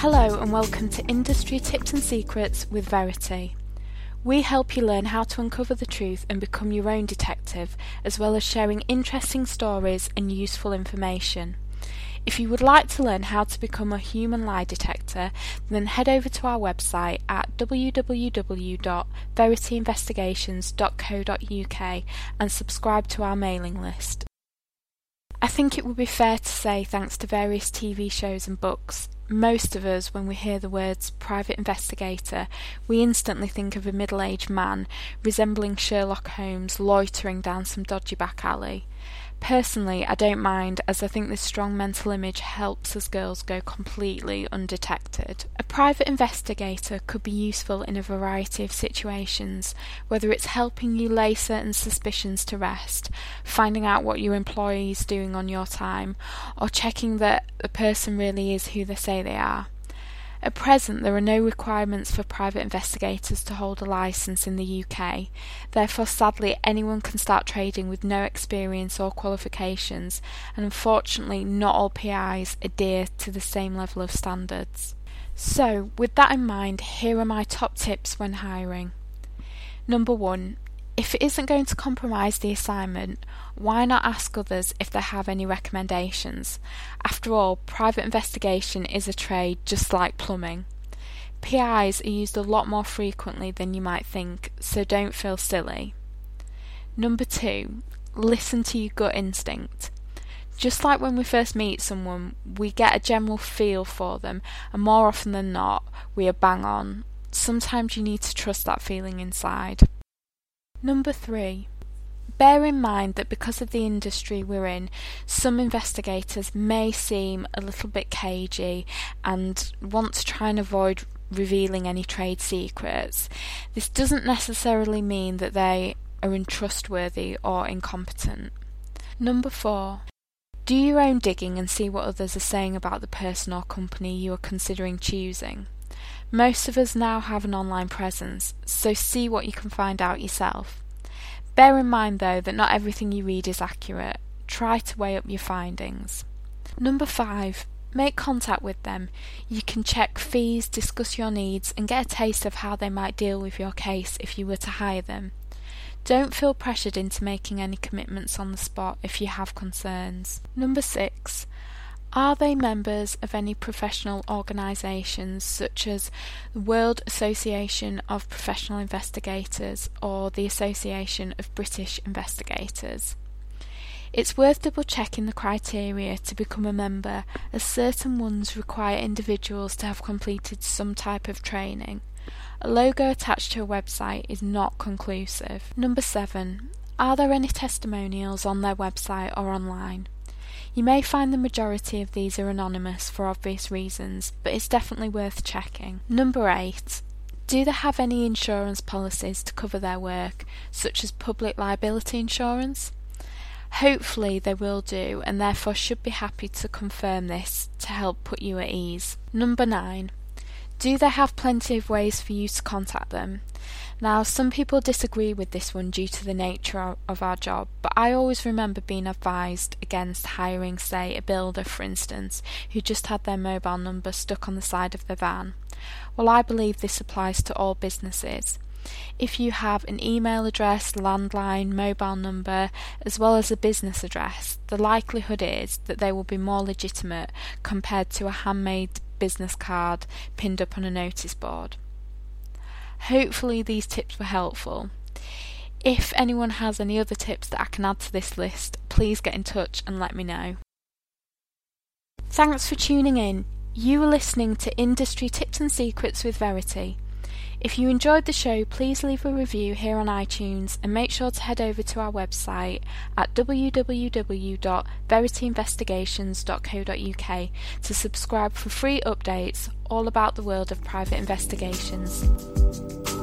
Hello and welcome to Industry Tips and Secrets with Verity. We help you learn how to uncover the truth and become your own detective, as well as sharing interesting stories and useful information. If you would like to learn how to become a human lie detector, then head over to our website at www.verityinvestigations.co.uk and subscribe to our mailing list. I think it would be fair to say, thanks to various TV shows and books, most of us, when we hear the words private investigator, we instantly think of a middle-aged man resembling Sherlock Holmes loitering down some dodgy back alley. Personally, I don't mind, as I think this strong mental image helps us girls go completely undetected. A private investigator could be useful in a variety of situations, whether it's helping you lay certain suspicions to rest, finding out what your employee is doing on your time, or checking that the person really is who they say they are. At present, there are no requirements for private investigators to hold a licence in the UK. Therefore, sadly, anyone can start trading with no experience or qualifications, and unfortunately, not all PIs adhere to the same level of standards. So, with that in mind, here are my top tips when hiring. Number 1. If it isn't going to compromise the assignment, why not ask others if they have any recommendations? After all, private investigation is a trade just like plumbing. PIs are used a lot more frequently than you might think, so don't feel silly. Number 2. Listen to your gut instinct. Just like when we first meet someone, we get a general feel for them, and more often than not, we are bang on. Sometimes you need to trust that feeling inside. Number 3. Bear in mind that because of the industry we're in, some investigators may seem a little bit cagey and want to try and avoid revealing any trade secrets. This doesn't necessarily mean that they are untrustworthy or incompetent. Number 4. Do your own digging and see what others are saying about the person or company you are considering choosing. Most of us now have an online presence, so see what you can find out yourself. Bear in mind though that not everything you read is accurate. Try to weigh up your findings. Number 5. Make contact with them. You can check fees, discuss your needs, and get a taste of how they might deal with your case if you were to hire them. Don't feel pressured into making any commitments on the spot if you have concerns. Number 6. Are they members of any professional organisations such as the World Association of Professional Investigators or the Association of British Investigators? It's worth double checking the criteria to become a member, as certain ones require individuals to have completed some type of training. A logo attached to a website is not conclusive. Number 7. Are there any testimonials on their website or online? You may find the majority of these are anonymous for obvious reasons, but it's definitely worth checking. Number 8. Do they have any insurance policies to cover their work, such as public liability insurance? Hopefully they will do, and therefore should be happy to confirm this to help put you at ease. Number 9. Do they have plenty of ways for you to contact them? Now, some people disagree with this one due to the nature of our job, but I always remember being advised against hiring, say, a builder, for instance, who just had their mobile number stuck on the side of the van. Well, I believe this applies to all businesses. If you have an email address, landline, mobile number, as well as a business address, the likelihood is that they will be more legitimate compared to a handmade business card pinned up on a notice board. Hopefully these tips were helpful. If anyone has any other tips that I can add to this list, please get in touch and let me know. Thanks for tuning in. You are listening to Industry Tips and Secrets with Verity. If you enjoyed the show, please leave a review here on iTunes and make sure to head over to our website at www.verityinvestigations.co.uk to subscribe for free updates all about the world of private investigations.